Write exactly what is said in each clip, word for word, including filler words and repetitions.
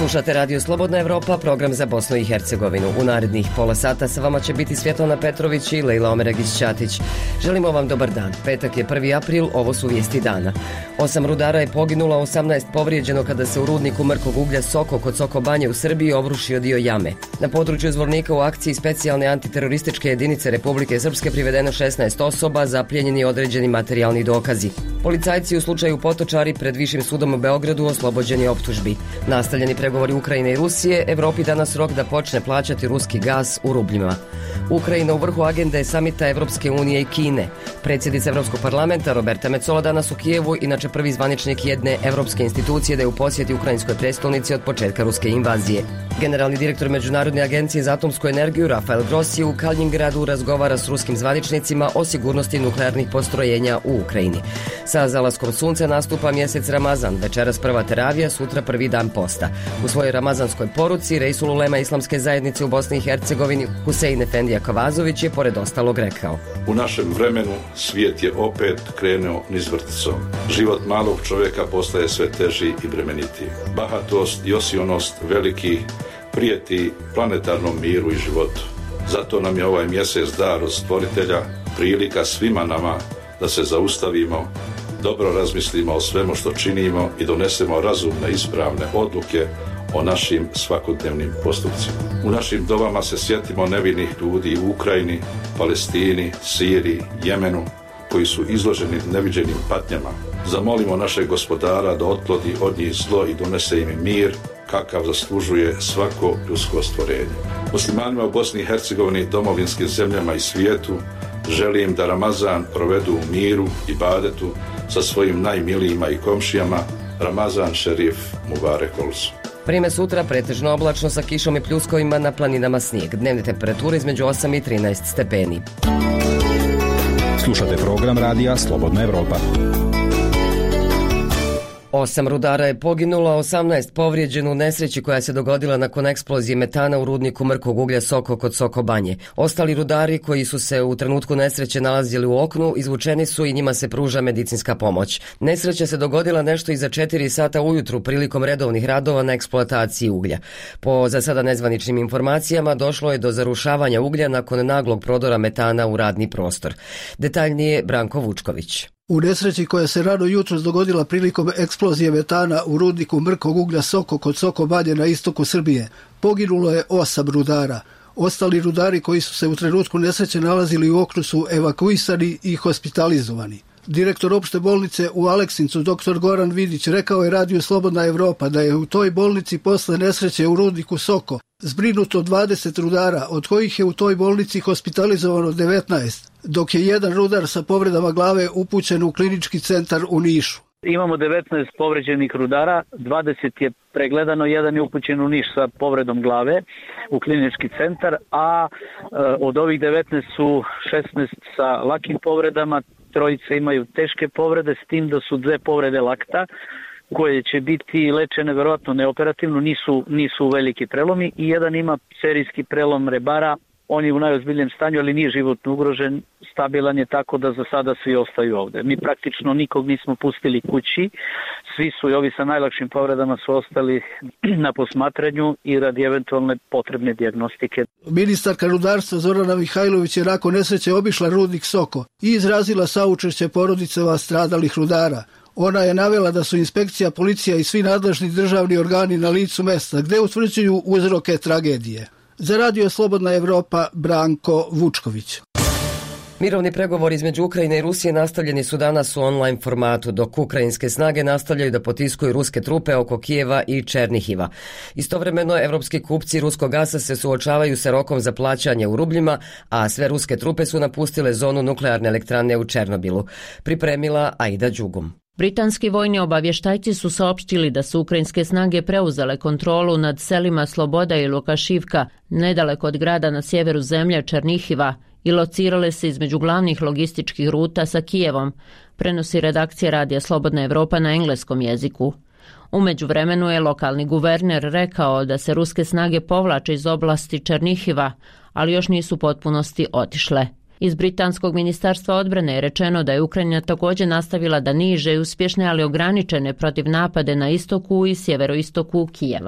Slušate Radio Slobodna Evropa, program za Bosnu i Hercegovinu. U narednih pola sata sa vama će biti Svjetlana Petrović i Lejla Omeragić-Ćatić. Želimo vam dobar dan. Petak je prvi april, ovo su vijesti dana. Osam rudara je poginulo, osamnaest povrijeđeno kada se u rudniku mrkog uglja Soko kod Soko Banje u Srbiji obrušio dio jame. Na području Zvornika u akciji specijalne antiterorističke jedinice Republike Srpske privedeno šesnaest osoba, zaplijenjeni određeni materijalni dokazi. Policajci u slučaju Potočari pred Višim sudom u Beogradu oslobođeni optužbi. Nastavljeni pregovori Ukrajine i Rusije, Evropi danas rok da počne plaćati ruski gas u rubljima. Ukrajina u vrhu agende samita Evropske unije i Kine. Predsjednica Evropskog parlamenta Roberta Metsola danas u Kijevu, inače prvi zvaničnik jedne evropske institucije da je u posjeti ukrajinskoj prestolnici od početka ruske invazije. Generalni direktor Međunarodne agencije za atomsku energiju Rafael Grossi u Kaljingradu razgovara s ruskim zvaničnicima o sigurnosti nuklearnih postrojenja u Ukrajini. Sa zalaskom sunca nastupa mjesec Ramazan, večeras prva teravija, sutra prvi dan posta. U svojoj ramazanskoj poruci Reisul Ulema Islamske zajednice u Bosni i Hercegovini Husein Efendija Kavazović je pored ostalog rekao: U našem vremenu svijet je opet krenuo nizvrticom. Život malog čovjeka postaje sve teži i bremenitiji. Bahatost i osionost veliki prijeti planetarnom miru i životu. Zato nam je ovaj mjesec dar od Stvoritelja, prilika svima nama da se zaustavimo, dobro razmislimo o svemu što činimo i donesemo razumne, ispravne odluke o našim svakodnevnim postupcima. U našim dovama se sjetimo nevinih ljudi u Ukrajini, Palestini, Siriji, Jemenu, koji su izloženi neviđenim patnjama. Zamolimo našeg Gospodara da otkloni od njih zlo i donese im mir, kakav zaslužuje svako ljudsko stvorenje. Muslimanima u Bosni i Hercegovini, domovinskim zemljama i svijetu želim da Ramazan provedu u miru i ibadetu sa svojim najmilijima i komšijama. Ramazan šerif Mubarek olsu. Vrijeme sutra pretežno oblačno sa kišom i pljuskovima, na planinama snijeg. Dnevne temperature između osam i trinaest stepeni. Slušate program radija Slobodna Evropa. Osam rudara je poginulo, a osamnaest povrijeđeno u nesreći koja se dogodila nakon eksplozije metana u rudniku mrkog uglja Soko kod Soko Banje. Ostali rudari koji su se u trenutku nesreće nalazili u oknu izvučeni su i njima se pruža medicinska pomoć. Nesreća se dogodila nešto iza četiri sata ujutru prilikom redovnih radova na eksploataciji uglja. Po za sada nezvaničnim informacijama došlo je do zarušavanja uglja nakon naglog prodora metana u radni prostor. Detaljnije Branko Vučković. U nesreći koja se rano jutros dogodila prilikom eksplozije metana u rudniku mrkog uglja Soko kod Soko Banje na istoku Srbije, poginulo je osam rudara. Ostali rudari koji su se u trenutku nesreće nalazili u oknu su evakuisani i hospitalizovani. Direktor opšte bolnice u Aleksincu, doktor Goran Vidić, rekao je Radiju Slobodna Evropa da je u toj bolnici posle nesreće u rudniku Soko zbrinuto dvadeset rudara, od kojih je u toj bolnici hospitalizovano devetnaest, dok je jedan rudar sa povredama glave upućen u klinički centar u Nišu. Imamo devetnaest povređenih rudara, dvadeset je pregledano, jedan je upućen u Niš sa povredom glave u klinički centar, a e, od ovih devetnaest su šesnaest sa lakim povredama, trojice imaju teške povrede, s tim da su dve povrede lakta koje će biti lečene verovatno neoperativno, nisu, nisu veliki prelomi, i jedan ima serijski prelom rebara. On je u najozbiljnijem stanju, ali nije životno ugrožen, stabilan je, tako da za sada svi ostaju ovde. Mi praktično nikog nismo pustili kući, svi su i ovi sa najlakšim povredama su ostali na posmatranju i radi eventualne potrebne dijagnostike. Ministarka rudarstva Zorana Mihajlović je nakon nesreće obišla rudnik Soko i izrazila saučešće porodicama stradalih rudara. Ona je navela da su inspekcija, policija i svi nadležni državni organi na licu mesta gde utvrđuju uzroke tragedije. Za Radio Slobodna Evropa, Branko Vučković. Mirovni pregovori između Ukrajine i Rusije nastavljeni su danas u online formatu, dok ukrajinske snage nastavljaju da potiskuju ruske trupe oko Kijeva i Černihiva. Istovremeno, evropski kupci ruskog gasa se suočavaju sa rokom za plaćanje u rubljima, a sve ruske trupe su napustile zonu nuklearne elektrane u Černobilu. Pripremila Aida Đugum. Britanski vojni obavještajci su saopštili da su ukrajinske snage preuzele kontrolu nad selima Sloboda i Lukašivka, nedaleko od grada na sjeveru zemlje Černihiva, i locirale se između glavnih logističkih ruta sa Kijevom, prenosi redakcija Radija Slobodna Evropa na engleskom jeziku. U međuvremenu je lokalni guverner rekao da se ruske snage povlače iz oblasti Černihiva, ali još nisu u potpunosti otišle. Iz britanskog ministarstva odbrane je rečeno da je Ukrajina također nastavila da niže i uspješne, ali ograničene protiv napade na istoku i sjeveroistoku Kijeva.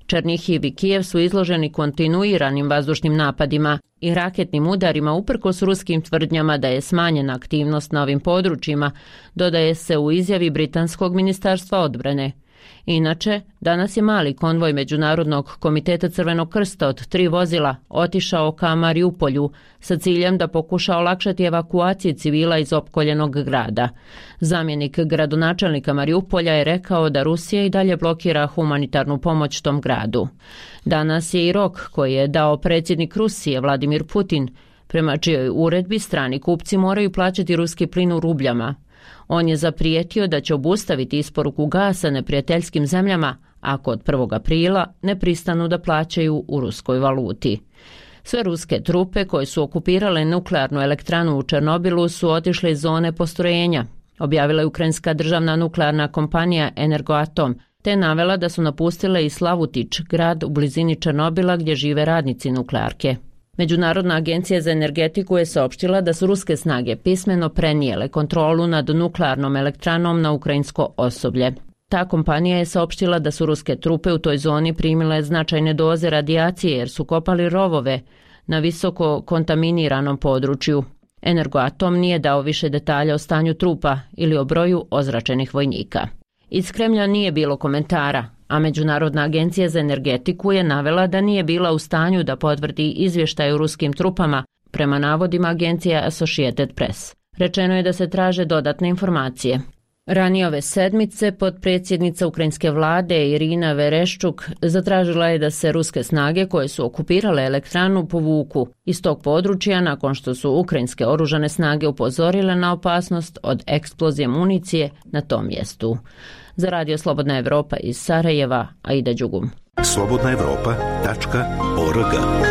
Černihiv i Kijev su izloženi kontinuiranim vazdušnim napadima i raketnim udarima uprkos ruskim tvrdnjama da je smanjena aktivnost na ovim područjima, dodaje se u izjavi Britanskog ministarstva odbrane. Inače, danas je mali konvoj Međunarodnog komiteta Crvenog krsta od tri vozila otišao ka Mariupolju sa ciljem da pokuša olakšati evakuaciju civila iz opkoljenog grada. Zamjenik gradonačelnika Mariupolja je rekao da Rusija i dalje blokira humanitarnu pomoć tom gradu. Danas je i rok koji je dao predsjednik Rusije Vladimir Putin, prema čijoj uredbi strani kupci moraju plaćati ruski plin u rubljama. On je zaprijetio da će obustaviti isporuku gasa neprijateljskim zemljama ako od prvog aprila ne pristanu da plaćaju u ruskoj valuti. Sve ruske trupe koje su okupirale nuklearnu elektranu u Černobilu su otišle iz zone postrojenja, objavila je ukrajinska državna nuklearna kompanija Energoatom, te navela da su napustile i Slavutić, grad u blizini Černobila gdje žive radnici nuklearke. Međunarodna agencija za energetiku je saopštila da su ruske snage pismeno prenijele kontrolu nad nuklearnom elektranom na ukrajinsko osoblje. Ta kompanija je saopštila da su ruske trupe u toj zoni primile značajne doze radijacije jer su kopali rovove na visoko kontaminiranom području. Energoatom nije dao više detalja o stanju trupa ili o broju ozračenih vojnika. Iz Kremlja nije bilo komentara, a Međunarodna agencija za energetiku je navela da nije bila u stanju da potvrdi izvještaj o ruskim trupama, prema navodima agencije Associated Press. Rečeno je da se traže dodatne informacije. Ranije ove sedmice potpredsjednica ukrajinske vlade Irina Vereščuk zatražila je da se ruske snage koje su okupirale elektranu povuku iz tog područja nakon što su ukrajinske oružane snage upozorile na opasnost od eksplozije municije na tom mjestu. Za Radio Slobodna Evropa iz Sarajeva, Aida Đugum. slobodna evropa tačka org.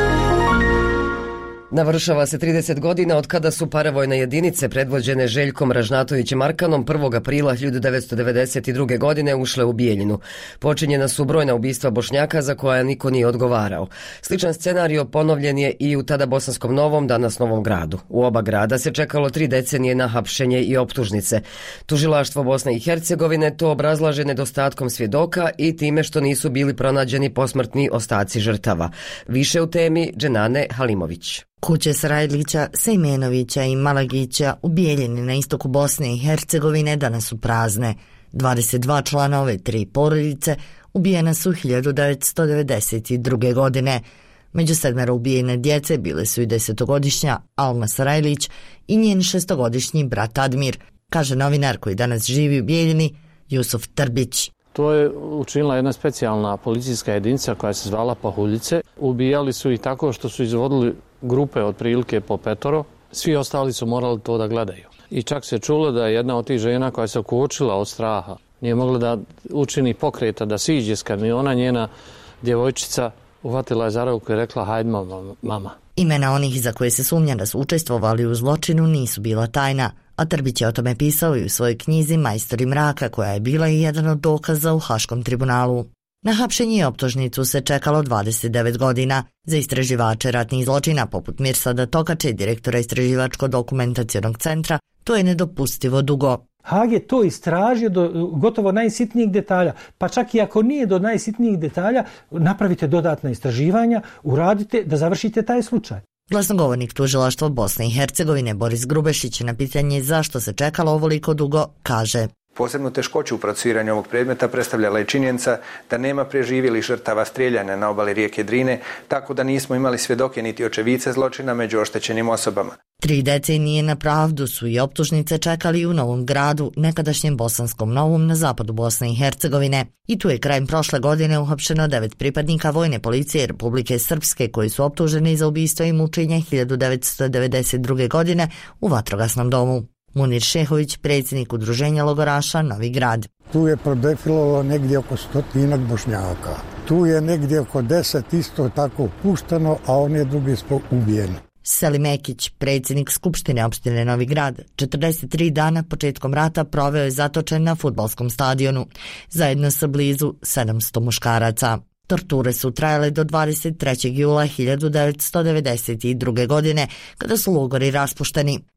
Navršava se trideset godina od kada su paravojne jedinice predvođene Željkom Ražnatovićem Arkanom prvog aprila hiljadu devetsto devedeset druge. godine ušle u Bijeljinu. Počinjena su brojna ubistva Bošnjaka za koja niko nije odgovarao. Sličan scenario ponovljen je i u tada Bosanskom Novom, danas Novom Gradu. U oba grada se čekalo tri decenije na hapšenje i optužnice. Tužilaštvo Bosne i Hercegovine to obrazlaže nedostatkom svjedoka i time što nisu bili pronađeni posmrtni ostaci žrtava. Više u temi Dženane Halimović. Kuće Sarajlića, Sejmenovića i Malagića u Bijeljini na istoku Bosne i Hercegovine danas su prazne. dvadeset dva člana ove tri porodice ubijena su hiljadu devetsto devedeset druge. godine. Među sedmero ubijene djece bile su i desetogodišnja Alma Sarajlić i njen šestogodišnji brat Admir, kaže novinar koji danas živi u Bijeljini, Jusuf Trbić. To je učinila jedna specijalna policijska jedinica koja se zvala Pahuljice. Ubijali su i tako što su izvodili grupe otprilike po petoro. Svi ostali su morali to da gledaju. I čak se čulo da je jedna od tih žena koja se kočila od straha, nije mogla da učini pokreta, da siđe s kamiona, njena djevojčica uhvatila je za ruku i rekla hajde mama. Imena onih za koje se sumnja da su učestvovali u zločinu nisu bila tajna, a Trbić je o tome pisao i u svojoj knjizi Majstori mraka, koja je bila i jedan od dokaza u Haškom tribunalu. Na hapšenje i optužnicu se čekalo dvadeset devet godina. Za istraživače ratnih zločina poput Mirsada Tokače, direktora Istraživačko-dokumentacionog centra, to je nedopustivo dugo. Haag je to istražio do gotovo najsitnijih detalja, pa čak i ako nije do najsitnijih detalja, napravite dodatna istraživanja, uradite da završite taj slučaj. Glasnogovornik tužilaštva Bosne i Hercegovine Boris Grubešić na pitanje zašto se čekalo ovoliko dugo kaže: Posebnu teškoću u procesuiranju ovog predmeta predstavljala je činjenica da nema preživjelih žrtava strijeljanja na obali rijeke Drine, tako da nismo imali svjedoke niti očevice zločina među oštećenim osobama. Tri decenije na pravdu su i optužnice čekali u Novom Gradu, nekadašnjem Bosanskom Novom na zapadu Bosne i Hercegovine. I tu je krajem prošle godine uhapšeno devet pripadnika vojne policije Republike Srpske koji su optuženi za ubistvo i mučenje hiljadu devetsto devedeset druge. godine u vatrogasnom domu. Munir Šehović, predsjednik udruženja logoraša Novi Grad. Tu je prodefilovalo negdje oko stotinak Bošnjaka. Tu je negdje oko deset isto tako pušteno, a on je drugi smo ubijeni. Selim Mekić, predsjednik Skupštine opštine Novi Grad, četrdeset tri dana početkom rata proveo je zatočen na fudbalskom stadionu, zajedno sa blizu sedamsto muškaraca. Torture su trajale do dvadeset trećeg jula hiljadu devetsto devedeset druge. godine, kada su logori raspušteni.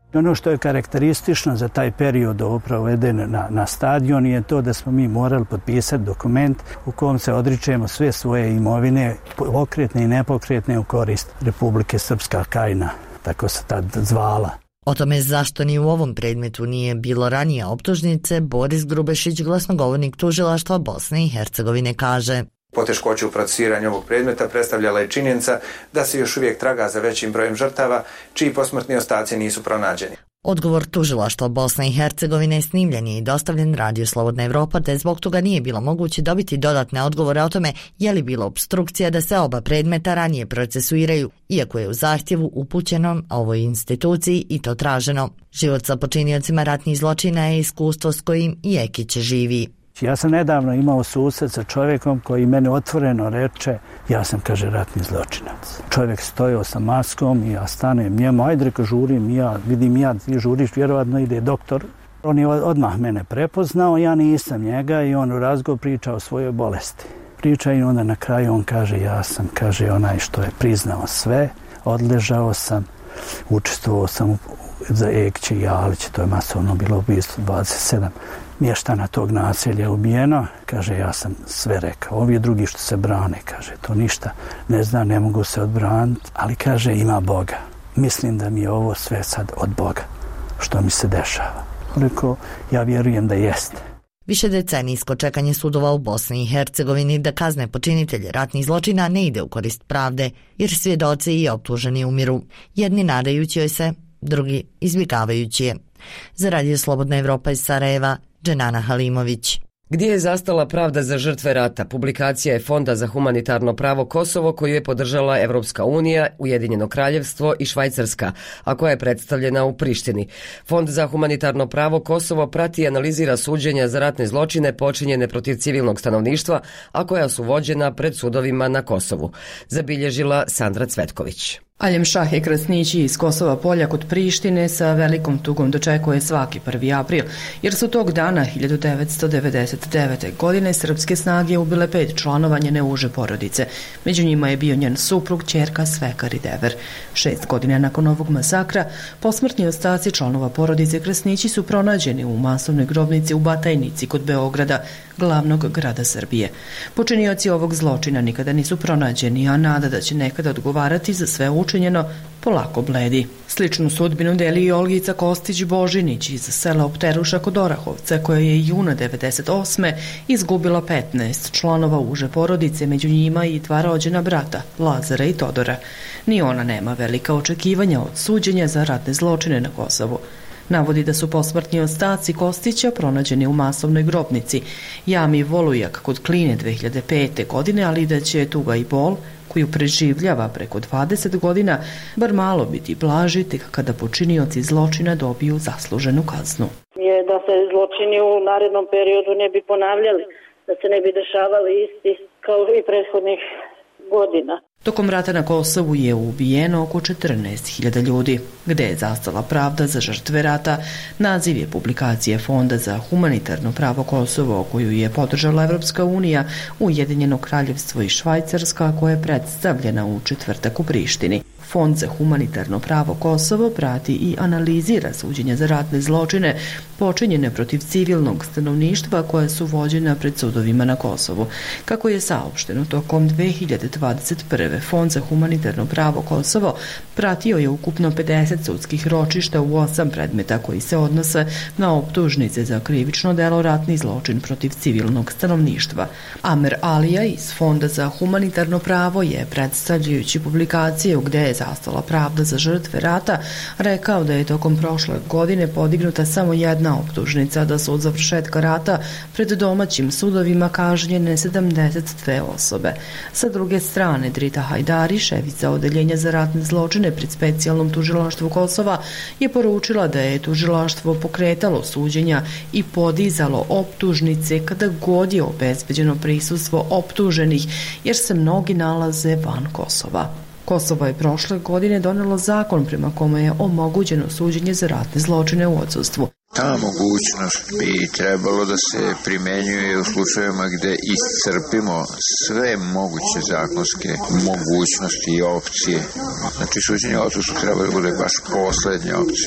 Ono što je karakteristično za taj period proveden na, na stadion je to da smo mi morali potpisati dokument u kom se odričemo sve svoje imovine, pokretne i nepokretne, u korist Republike Srpska Krajina, tako se tad zvala. O tome zašto ni u ovom predmetu nije bilo ranije optužnice, Boris Grubešić, glasnogovornik tužilaštva Bosne i Hercegovine, kaže: Poteškoće u procesiranju ovog predmeta predstavljala je činjenica da se još uvijek traga za većim brojem žrtava, čiji posmrtni ostaci nisu pronađeni. Odgovor tužilaštva Bosne i Hercegovine snimljen je i dostavljen Radio Slobodna Evropa, te zbog toga nije bilo moguće dobiti dodatne odgovore o tome je li bila opstrukcija da se oba predmeta ranije procesuiraju, iako je u zahtjevu upućenom ovoj instituciji i to traženo. Život sa počiniocima ratnih zločina je iskustvo s kojim i Ekić živi. Ja sam nedavno imao susret sa čovjekom koji mene otvoreno reče: ja sam, kaže, ratni zločinac. Čovjek stojao sa maskom i ja stanem njemu: ajde, reka, žurim, ja vidim, ja ti žuriš, vjerovatno ide doktor. On je odmah mene prepoznao, ja nisam njega, i on u razgovoru priča o svojoj bolesti. Priča i onda na kraju on kaže: ja sam, kaže, onaj što je priznao sve, odležao sam, učestvovao sam za Ekića i Jalića, to je masovno bilo ubistvo, dvadeset sedam mještana tog naselja je ubijeno. Kaže: ja sam sve rekao. Ovi drugi što se brane, kaže, to ništa ne zna, ne mogu se odbraniti, ali, kaže, ima Boga. Mislim da mi je ovo sve sad od Boga što mi se dešava. Rekao: ja vjerujem da jeste. Više decenijsko čekanje sudova u Bosni i Hercegovini da kazne počinitelje ratnih zločina ne ide u korist pravde, jer svjedoci i optuženi umiru. Jedni nadajući joj se, drugi izbjegavajući je. Za Radio Slobodna Evropa iz Sarajeva, Dženana Halimović. Gdje je zastala pravda za žrtve rata? Publikacija je Fonda za humanitarno pravo Kosovo, koju je podržala Evropska unija, Ujedinjeno kraljevstvo i Švajcarska, a koja je predstavljena u Prištini. Fond za humanitarno pravo Kosovo prati i analizira suđenja za ratne zločine počinjene protiv civilnog stanovništva, a koja su vođena pred sudovima na Kosovu. Zabilježila Sandra Cvetković. Aljem Šahe Krasnići iz Kosova Polja kod Prištine sa velikom tugom dočekuje svaki prvi april, jer su tog dana hiljadu devetsto devedeset devete. godine srpske snage ubile pet članova njene uže porodice. Među njima je bio njen suprug, ćerka Svekar i Dever. Šest godina nakon ovog masakra, posmrtni ostaci članova porodice Krasnići su pronađeni u masovnoj grobnici u Batajnici kod Beograda, glavnog grada Srbije. Počinioci ovog zločina nikada nisu pronađeni, a nada da će nekada odgovarati za sve učinjeno polako bledi. Sličnu sudbinu deli i Olgica Kostić-Božinić iz sela Opteruša kod Orahovca, koja je juna devedeset osme izgubila petnaest članova uže porodice, među njima i dva rođena brata, Lazara i Todora. Ni ona nema velika očekivanja od suđenja za ratne zločine na Kosovu. Navodi da su posmrtni ostaci Kostića pronađeni u masovnoj grobnici jami Volujak kod Kline dve hiljade pete. godine, ali da će tuga i bol koju preživljava preko dvadeset godina bar malo biti blaži tek kada počinioci zločina dobiju zasluženu kaznu. Je da se zločini u narednom periodu ne bi ponavljali, da se ne bi dešavali isti kao i prethodnih godina. Tokom rata na Kosovu je ubijeno oko četrnaest hiljada ljudi. Gde je zastala pravda za žrtve rata? Naziv je publikacije Fonda za humanitarno pravo Kosovo, koju je podržala Evropska unija, Ujedinjeno kraljevstvo i Švajcarska, koja je predstavljena u četvrtak u Prištini. Fond za humanitarno pravo Kosovo prati i analizira suđenja za ratne zločine počinjene protiv civilnog stanovništva koja su vođena pred sudovima na Kosovu. Kako je saopšteno tokom dve hiljade dvadeset prve. Fond za humanitarno pravo Kosovo pratio je ukupno pedeset sudskih ročišta u osam predmeta koji se odnose na optužnice za krivično delo ratni zločin protiv civilnog stanovništva. Amer Alija iz Fonda za humanitarno pravo je, predstavljajući publikaciju Gde je zastala pravda za žrtve rata, rekao da je tokom prošle godine podignuta samo jedna optužnica, da su od završetka rata pred domaćim sudovima kažnjene sedamdeset dve osobe. Sa druge strane, Drita Hajdari, šefica odeljenja za ratne zločine pred specijalnom tužilaštvu Kosova, je poručila da je tužilaštvo pokretalo suđenja i podizalo optužnice kada god je obezbeđeno prisustvo optuženih, jer se mnogi nalaze van Kosova. Kosovo je prošle godine donelo zakon prema kome je omogućeno suđenje za ratne zločine u odsustvu. Ta mogućnost bi trebalo da se primenjuje u slučajevima gde iscrpimo sve moguće zakonske mogućnosti i opcije. Znači, suđenje u odsustvu treba da bude baš poslednja opcija.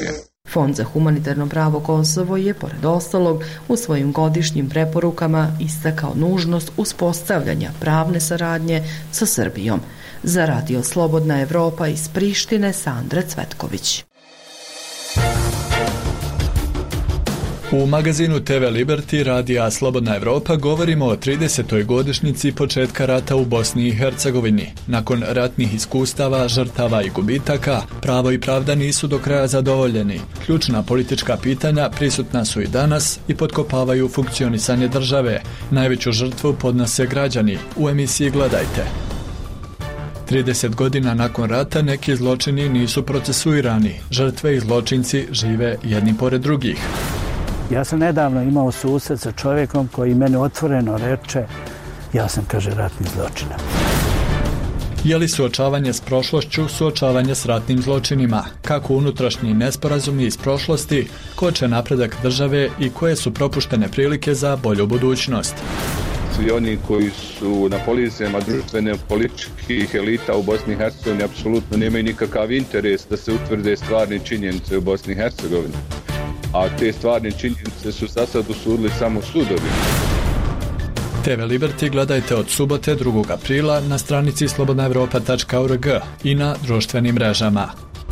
Fond za humanitarno pravo Kosovo je, pored ostalog, u svojim godišnjim preporukama istakao nužnost uspostavljanja pravne saradnje sa Srbijom. Za radio Slobodna Evropa iz Prištine, Sandra Cvetković. U magazinu te ve Liberty radija Slobodna Evropa govorimo o tridesetoj godišnjici početka rata u Bosni i Hercegovini. Nakon ratnih iskustava, žrtava i gubitaka, pravo i pravda nisu do kraja zadovoljeni. Ključna politička pitanja prisutna su i danas i potkopavaju funkcionisanje države. Najveću žrtvu podnose građani. U emisiji gledajte. trideset godina nakon rata neki zločini nisu procesuirani. Žrtve i zločinci žive jedni pored drugih. Ja sam nedavno imao susret sa čovjekom koji mene otvoreno reče, ja sam, kaže, ratni zločinac. Je li suočavanje s prošlošću suočavanje s ratnim zločinima? Kako unutrašnji nesporazumi iz prošlosti koče napredak države i koje su propuštene prilike za bolju budućnost? Svi oni koji su na pozicijama društvene političkih elita u Bosni i Hercegovini apsolutno nemaju nikakav interes da se utvrde stvarne činjenice u Bosni i Hercegovini. A te stvarne činjenice su sad usudili samo sudovi. te ve Liberty gledajte od subote drugog aprila na stranici slobodna evropa tačka org i na društvenim mrežama.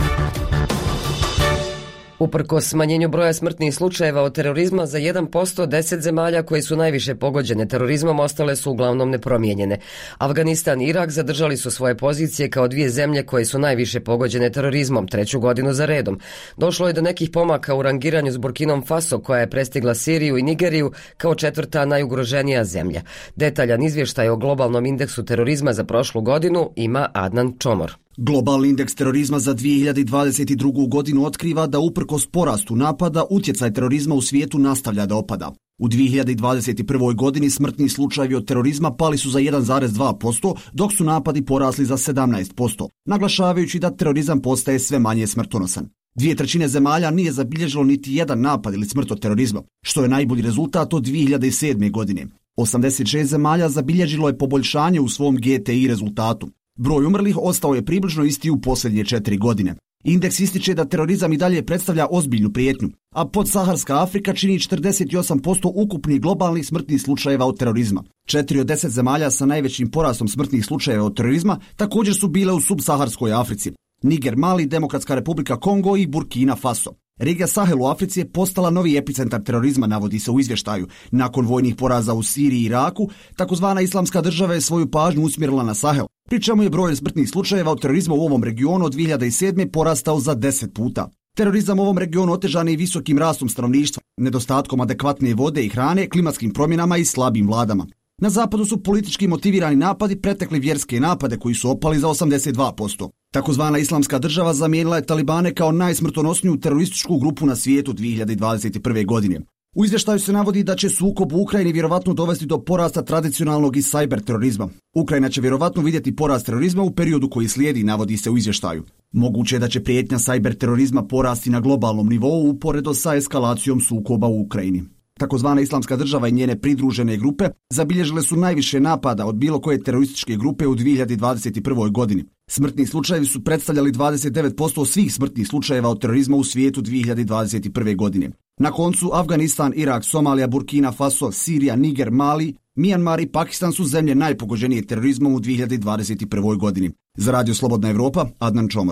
Uprkos smanjenju broja smrtnih slučajeva od terorizma za jedan posto, deset zemalja koje su najviše pogođene terorizmom ostale su uglavnom nepromijenjene. Afganistan i Irak zadržali su svoje pozicije kao dvije zemlje koje su najviše pogođene terorizmom, treću godinu za redom. Došlo je do nekih pomaka u rangiranju s Burkinom Faso, koja je prestigla Siriju i Nigeriju kao četvrta najugroženija zemlja. Detaljan izvještaj o globalnom indeksu terorizma za prošlu godinu ima Adnan Čomor. Globalni indeks terorizma za dvije hiljade dvadeset drugu. godinu otkriva da uprkos porastu napada utjecaj terorizma u svijetu nastavlja da opada. U dvije hiljade dvadeset prvoj. godini smrtni slučajevi od terorizma pali su za jedan zarez dva posto, dok su napadi porasli za sedamnaest posto, naglašavajući da terorizam postaje sve manje smrtonosan. Dvije trećine zemalja nije zabilježilo niti jedan napad ili smrt od terorizma, što je najbolji rezultat od dvije hiljade sedme. godine. osamdeset šest zemalja zabilježilo je poboljšanje u svom G T I rezultatu. Broj umrlih ostao je približno isti u posljednje četiri godine. Indeks ističe da terorizam i dalje predstavlja ozbiljnu prijetnju, a podsaharska Afrika čini četrdeset osam posto ukupnih globalnih smrtnih slučajeva od terorizma. Četiri od deset zemalja sa najvećim porastom smrtnih slučajeva od terorizma također su bile u subsaharskoj Africi. Niger, Mali, Demokratska republika Kongo i Burkina Faso. Regija Sahel u Africi je postala novi epicentar terorizma, navodi se u izvještaju. Nakon vojnih poraza u Siriji i Iraku, takozvana islamska država je svoju pažnju usmjerila na Sahel, pri čemu je broj smrtnih slučajeva od terorizma u ovom regionu od dvije hiljade sedme. porastao za deset puta. Terorizam u ovom regionu otežan je i visokim rastom stanovništva, nedostatkom adekvatne vode i hrane, klimatskim promjenama i slabim vladama. Na zapadu su politički motivirani napadi pretekli vjerske napade koji su opali za osamdeset dva posto. Takozvana islamska država zamijenila je Talibane kao najsmrtonosniju terorističku grupu na svijetu dvije hiljade dvadeset prve. godine. U izvještaju se navodi da će sukob u Ukrajini vjerovatno dovesti do porasta tradicionalnog i cyber terorizma. Ukrajina će vjerovatno vidjeti porast terorizma u periodu koji slijedi, navodi se u izvještaju. Moguće je da će prijetnja cyber terorizma porasti na globalnom nivou uporedo sa eskalacijom sukoba u Ukrajini. Takozvana islamska država i njene pridružene grupe zabilježile su najviše napada od bilo koje terorističke grupe u dvije hiljade dvadeset prvoj. godini. Smrtni slučajevi su predstavljali dvadeset devet posto svih smrtnih slučajeva od terorizma u svijetu dvije hiljade dvadeset prve. godine. Na koncu Afganistan, Irak, Somalija, Burkina Faso, Sirija, Niger, Mali, Mijanmar i Pakistan su zemlje najpogođenije terorizmom u dvije hiljade dvadeset prvoj. godini. Za radio Slobodna Evropa, Adnan Čomor.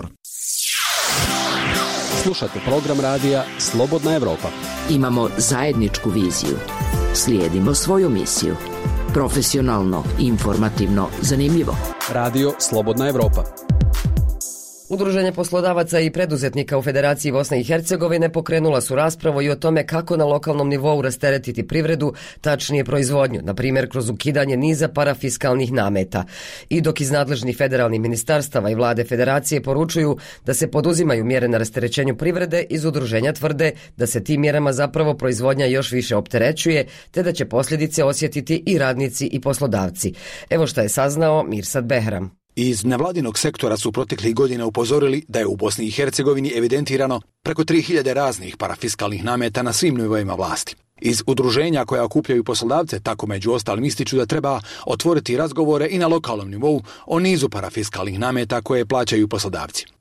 Slušate program radija Slobodna Evropa. Imamo zajedničku viziju. Slijedimo svoju misiju. Profesionalno, informativno, zanimljivo. Radio Slobodna Evropa. Udruženje poslodavaca i preduzetnika u Federaciji Bosne i Hercegovine pokrenula su raspravu i o tome kako na lokalnom nivou rasteretiti privredu, tačnije proizvodnju, na primjer kroz ukidanje niza parafiskalnih nameta. I dok iz nadležnih federalnih ministarstava i vlade Federacije poručuju da se poduzimaju mjere na rasterećenju privrede, iz udruženja tvrde da se tim mjerama zapravo proizvodnja još više opterećuje, te da će posljedice osjetiti i radnici i poslodavci. Evo šta je saznao Mirsad Behram. Iz nevladinog sektora su proteklih godina upozorili da je u Bosni i Hercegovini evidentirano preko tri hiljade raznih parafiskalnih nameta na svim nivoima vlasti. Iz udruženja koja okupljaju poslodavce tako među ostalim ističu da treba otvoriti razgovore i na lokalnom nivou o nizu parafiskalnih nameta koje plaćaju poslodavci.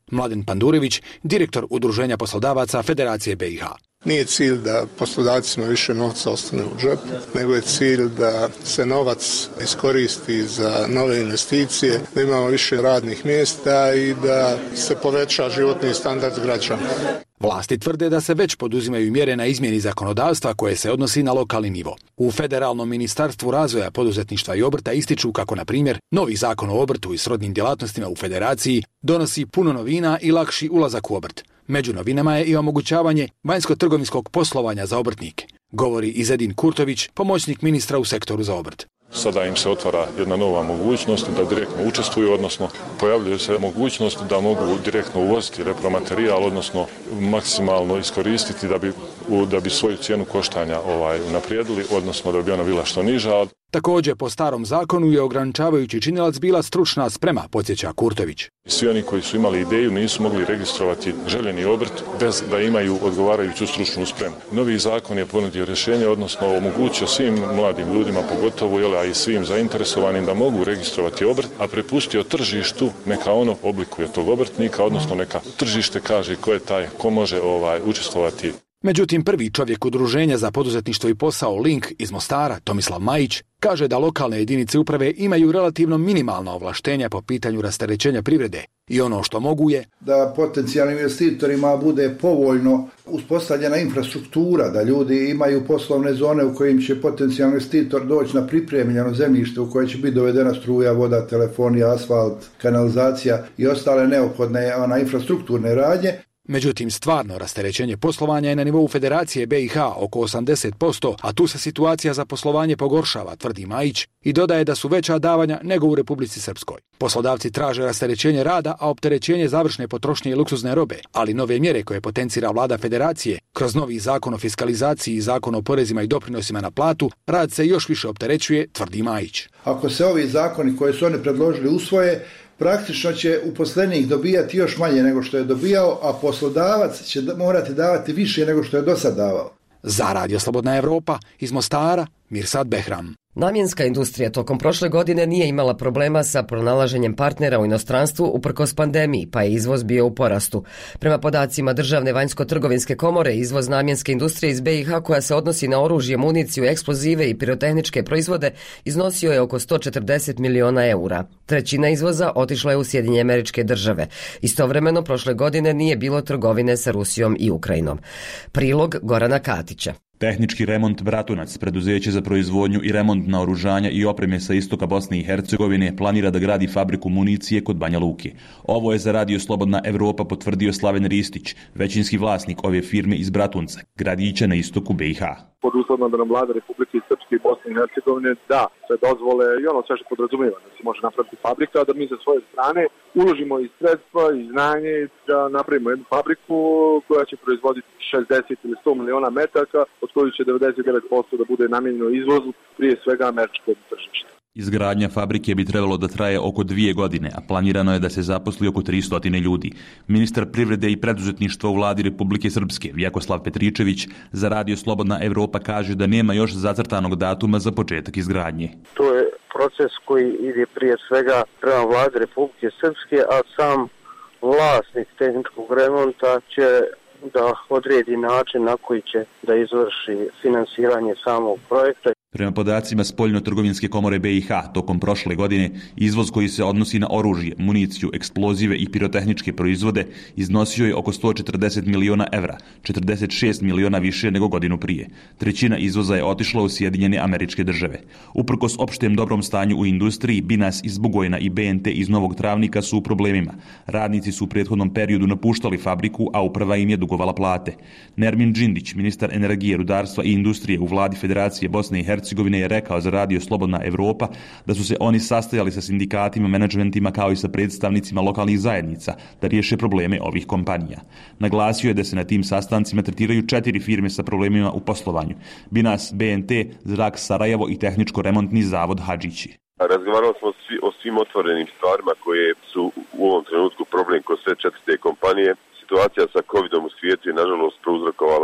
Mladen Pandurević, direktor Udruženja poslodavaca Federacije B i H. Nije cilj da poslodavcima više novca ostane u džep, nego je cilj da se novac iskoristi za nove investicije, da imamo više radnih mjesta i da se poveća životni standard građana. Vlasti tvrde da se već poduzimaju mjere na izmjeni zakonodavstva koje se odnosi na lokalni nivo. U Federalnom ministarstvu razvoja poduzetništva i obrta ističu kako, na primjer, novi zakon o obrtu i srodnim djelatnostima u Federaciji donosi puno novina i lakši ulazak u obrt. Među novinama je i omogućavanje vanjsko-trgovinskog poslovanja za obrtnike, govori Izedin Kurtović, pomoćnik ministra u sektoru za obrt. Sada im se otvara jedna nova mogućnost da direktno učestvuju, odnosno pojavljuje se mogućnost da mogu direktno uvoziti repromaterijal, odnosno maksimalno iskoristiti da bi, da bi svoju cijenu koštanja ovaj, unaprijedili, odnosno da bi ona bila što niža. Također, po starom zakonu je ograničavajući činilac bila stručna sprema, podsjeća Kurtović. Svi oni koji su imali ideju nisu mogli registrovati željeni obrt bez da imaju odgovarajuću stručnu spremu. Novi zakon je ponudio rješenje, odnosno omogućio svim mladim ljudima, pogotovo jel, a i svim zainteresovanim da mogu registrovati obrt, a prepustio tržištu neka ono oblikuje tog obrtnika, odnosno neka tržište kaže ko je taj, ko može ovaj, učestvovati. Međutim, prvi čovjek Udruženja za poduzetništvo i posao Link iz Mostara, Tomislav Majić, kaže da lokalne jedinice uprave imaju relativno minimalna ovlaštenja po pitanju rasterećenja privrede i ono što mogu je da potencijalnim investitorima bude povoljno uspostavljena infrastruktura, da ljudi imaju poslovne zone u kojim će potencijalni investitor doći na pripremljeno zemljište u koje će biti dovedena struja, voda, telefonija, asfalt, kanalizacija i ostale neophodne ona, infrastrukturne radnje. Međutim, stvarno rasterećenje poslovanja je na nivou Federacije B i H oko osamdeset posto, a tu se situacija za poslovanje pogoršava, tvrdi Majić i dodaje da su veća davanja nego u Republici Srpskoj. Poslodavci traže rasterećenje rada, a opterećenje završne potrošnje i luksuzne robe, ali nove mjere koje potencira vlada Federacije kroz novi zakon o fiskalizaciji i zakon o porezima i doprinosima na platu, rad se još više opterećuje, tvrdi Majić. Ako se ovi zakoni koje su oni predložili usvoje, praktično će uposlenik dobijati još manje nego što je dobijao, a poslodavac će morati davati više nego što je do sad davao. Za Radio Slobodna Evropa iz Mostara, Mirsad Behram. Namjenska industrija tokom prošle godine nije imala problema sa pronalaženjem partnera u inostranstvu uprkos pandemiji, pa je izvoz bio u porastu. Prema podacima Državne vanjsko-trgovinske komore, izvoz namjenske industrije iz B i H koja se odnosi na oružje, municiju, eksplozive i pirotehničke proizvode iznosio je oko sto četrdeset miliona eura. Trećina izvoza otišla je u Sjedinjene Američke Države. Istovremeno, prošle godine nije bilo trgovine sa Rusijom i Ukrajinom. Prilog Gorana Katića. Tehnički remont Bratunac, preduzeće za proizvodnju i remont naoružanja i opreme sa istoka Bosne i Hercegovine, planira da gradi fabriku municije kod Banja Luke. Ovo je za Radio Slobodna Evropa potvrdio Slaven Ristić, većinski vlasnik ove firme iz Bratunca, gradića na istoku B i H. Pod uslovno da nam vlada Republike Srpske i Bosne i Hercegovine da se dozvole i ono sve što podrazumijeva da se može napraviti fabrika, da mi sa svoje strane uložimo i sredstva i znanje da napravimo jednu fabriku koja će proizvoditi šezdeset ili sto miliona metaka, od kojih će devedeset devet posto da bude namijenjeno izvozu, prije svega američkog tržišta. Izgradnja fabrike bi trebalo da traje oko dvije godine, a planirano je da se zaposli oko tristo ljudi. Ministar privrede i preduzetništva u vladi Republike Srpske, Vjekoslav Petričević, za Radio Slobodna Evropa kaže da nema još zacrtanog datuma za početak izgradnje. To je proces koji ide prije svega prema vladi Republike Srpske, a sam vlasnik tehničkog remonta će da odredi način na koji će da izvrši finansiranje samog projekta. Prema podacima Spoljno-trgovinske komore B i H, tokom prošle godine, izvoz koji se odnosi na oružje, municiju, eksplozive i pirotehničke proizvode iznosio je oko sto četrdeset miliona evra, četrdeset šest miliona više nego godinu prije. Trećina izvoza je otišla u Sjedinjene Američke Države. Uprkos opštem dobrom stanju u industriji, Binas iz Bugojna i B N T iz Novog Travnika su u problemima. Radnici su u prethodnom periodu napuštali fabriku, a uprava im je dugovala plate. Nermin Džindić, ministar energije, rudarstva i industrije u vladi Federacije Bosne i Hercegovine, je rekao za Radio Slobodna Evropa da su se oni sastajali sa sindikatima, menadžmentima kao i sa predstavnicima lokalnih zajednica da riješe probleme ovih kompanija. Naglasio je da se na tim sastancima tretiraju četiri firme sa problemima u poslovanju: Binas, B N T, Zrak Sarajevo i Tehničko-remontni zavod Hadžići. Razgovarali smo o svim otvorenim stvarima koje su u ovom trenutku problem kod sve četiri te kompanije. Situacija sa covidom u svijetu je nažalost prouzrokovala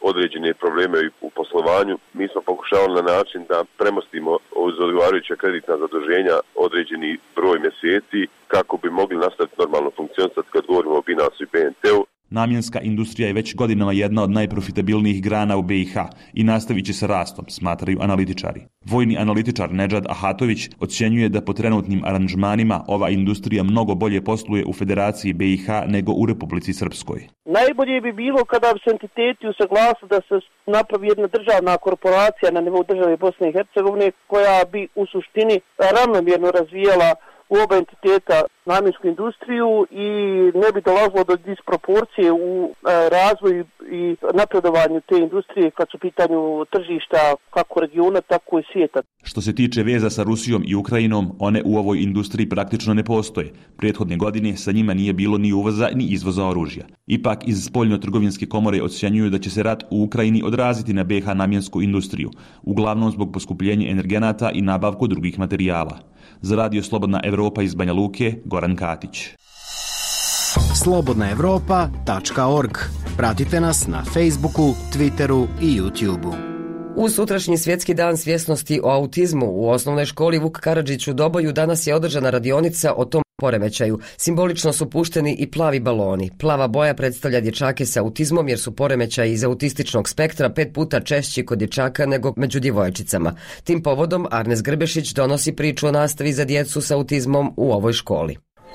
određene probleme u poslovanju. Mi smo pokušavali na način da premostimo uz odgovarajuća kreditna zaduženja određeni broj mjeseci kako bi mogli nastaviti normalno funkcionisati kad govorimo o Binasu i B N T-u. Namjenska industrija je već godinama jedna od najprofitabilnijih grana u B i H i nastavit će sa rastom, smatraju analitičari. Vojni analitičar Nedžad Ahatović ocjenjuje da po trenutnim aranžmanima ova industrija mnogo bolje posluje u Federaciji B i H nego u Republici Srpskoj. Najbolje bi bilo kada bi se entiteti usaglasili da se napravi jedna državna korporacija na nivou države Bosne i Hercegovine koja bi u suštini ravnomjerno razvijala u oba entiteta namjensku industriju i ne bi dolazilo do disproporcije u razvoju i napredovanju te industrije kad su u pitanju tržišta kako regiona, tako i svijeta. Što se tiče veza sa Rusijom i Ukrajinom, one u ovoj industriji praktično ne postoje. Prethodne godine sa njima nije bilo ni uvoza ni izvoza oružja. Ipak iz spoljno-trgovinske komore ocjenjuju da će se rat u Ukrajini odraziti na B H namjensku industriju, uglavnom zbog poskupljenja energenata i nabavku drugih materijala. Za Radio Slobodna Evropa iz Banja Luke, Goran Katić. slobodna evropa tačka org. Pratite nas na Facebooku, Twitteru i YouTubeu. U sutrašnji svjetski dan svjesnosti o autizmu u osnovnoj školi Vuk Karadžić u Doboju danas je održana radionica o tom poremećaju. Simbolično su pušteni i plavi baloni. Plava boja predstavlja dječake sa autizmom jer su poremećaji iz autističnog spektra pet puta češći kod dječaka nego među djevojčicama. Tim povodom Arnes Grbešić donosi priču o nastavi za djecu sa autizmom u ovoj školi.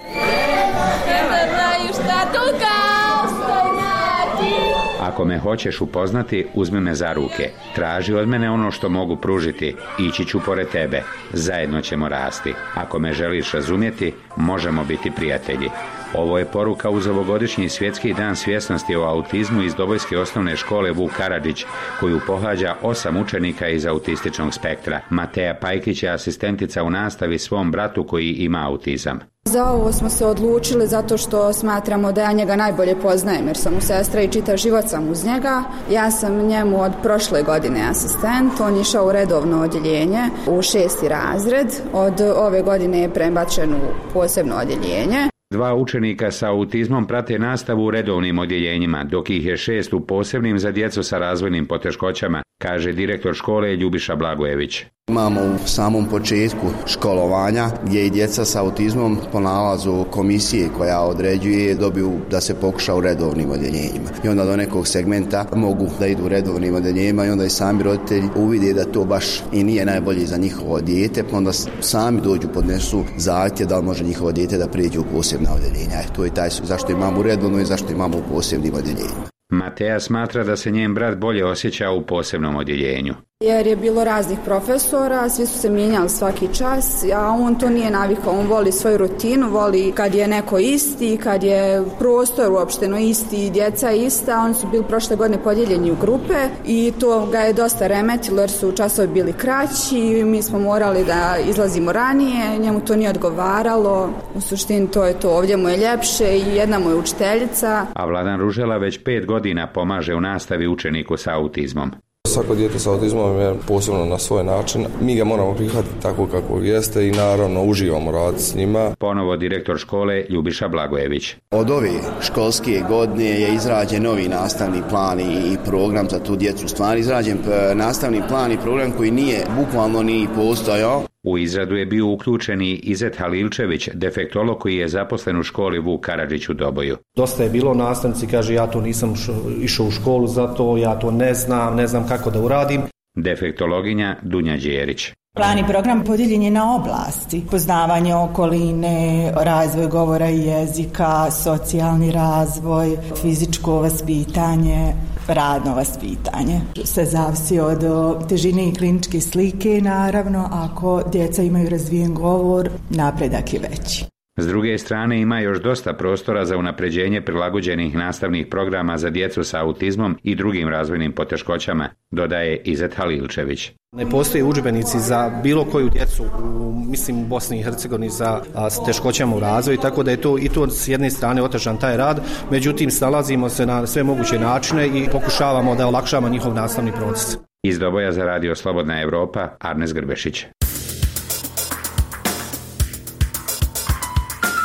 Ako me hoćeš upoznati, uzmi me za ruke. Traži od mene ono što mogu pružiti. Ići ću pored tebe. Zajedno ćemo rasti. Ako me želiš razumjeti, možemo biti prijatelji. Ovo je poruka uz ovogodišnji svjetski dan svjesnosti o autizmu iz Dobojske osnovne škole Vuk Karadžić, koju pohađa osam učenika iz autističnog spektra. Mateja Pajkić je asistentica u nastavi svom bratu koji ima autizam. Za ovo smo se odlučili zato što smatramo da ja njega najbolje poznajem jer sam mu sestra i čitav život sam uz njega. Ja sam njemu od prošle godine asistent, on je išao u redovno odjeljenje u šesti razred, od ove godine je prebačen u posebno odjeljenje. Dva učenika sa autizmom prate nastavu u redovnim odjeljenjima, dok ih je šest u posebnim za djecu sa razvojnim poteškoćama, kaže direktor škole Ljubiša Blagojević. Imamo u samom početku školovanja gdje i djeca sa autizmom po nalazu komisije koja određuje dobiju da se pokuša u redovnim odjeljenjima. I onda do nekog segmenta mogu da idu u redovnim odjeljenjima i onda i sami roditelji uvide da to baš i nije najbolje za njihovo dijete, pa onda sami dođu podnesu zahtjev da li može njihovo dijete da prijeđe u posebna odjeljenja. E, to je taj zašto imamo u redovno i zašto imamo u posebnim odjeljenjima. Mateja smatra da se njen brat bolje osjeća u posebnom odjeljenju. Jer je bilo raznih profesora, svi su se mijenjali svaki čas, a on to nije navikao, on voli svoju rutinu, voli kad je neko isti, kad je prostor uopšteno isti, djeca ista, oni su bili prošle godine podijeljeni u grupe i to ga je dosta remetilo jer su časovi bili kraći, mi smo morali da izlazimo ranije, njemu to nije odgovaralo, u suštini to je to, ovdje mu je ljepše i jedna mu je učiteljica. A Vladan Ružela već pet godina pomaže u nastavi učeniku sa autizmom. Svako dijete sa autizmom je posebno na svoj način. Mi ga moramo prihvatiti tako kako jeste i naravno uživamo raditi s njima. Ponovo direktor škole Ljubiša Blagojević. Od ove školske godine je izrađen novi nastavni plan i program za tu djecu. Stvarno izrađen nastavni plan i program koji nije bukvalno ni postojao. U izradu je bio uključen i Izet Halilčević, defektolog koji je zaposlen u školi Vuk Karadžić u Doboju. Dosta je bilo nastavnici, kaže ja to nisam išao u školu zato, ja to ne znam, ne znam kako da uradim. Defektologinja Dunja Đerić. Plan i program podijeljen je na oblasti, poznavanje okoline, razvoj govora i jezika, socijalni razvoj, fizičko vaspitanje, radno vaspitanje. Sve zavisi od težine i kliničke slike, naravno, ako djeca imaju razvijen govor, napredak je veći. S druge strane ima još dosta prostora za unapređenje prilagođenih nastavnih programa za djecu sa autizmom i drugim razvojnim poteškoćama, dodaje Izet Halilčević. Ne postoje udžbenici za bilo koju djecu u, mislim, u Bosni i Hercegovini za a, s teškoćama u razvoju, tako da je to i to s jedne strane otežan taj rad, međutim snalazimo se na sve moguće načine i pokušavamo da olakšamo njihov nastavni proces. Iz Doboja za Radio Slobodna Evropa, Arnes Grbešić.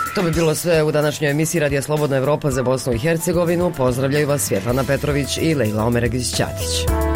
To bi bilo sve u današnjoj emisiji Radija Slobodna Evropa za Bosnu i Hercegovinu. Pozdravljaju vas Svjetlana Petrović i Lejla Omeregić-Ćatić.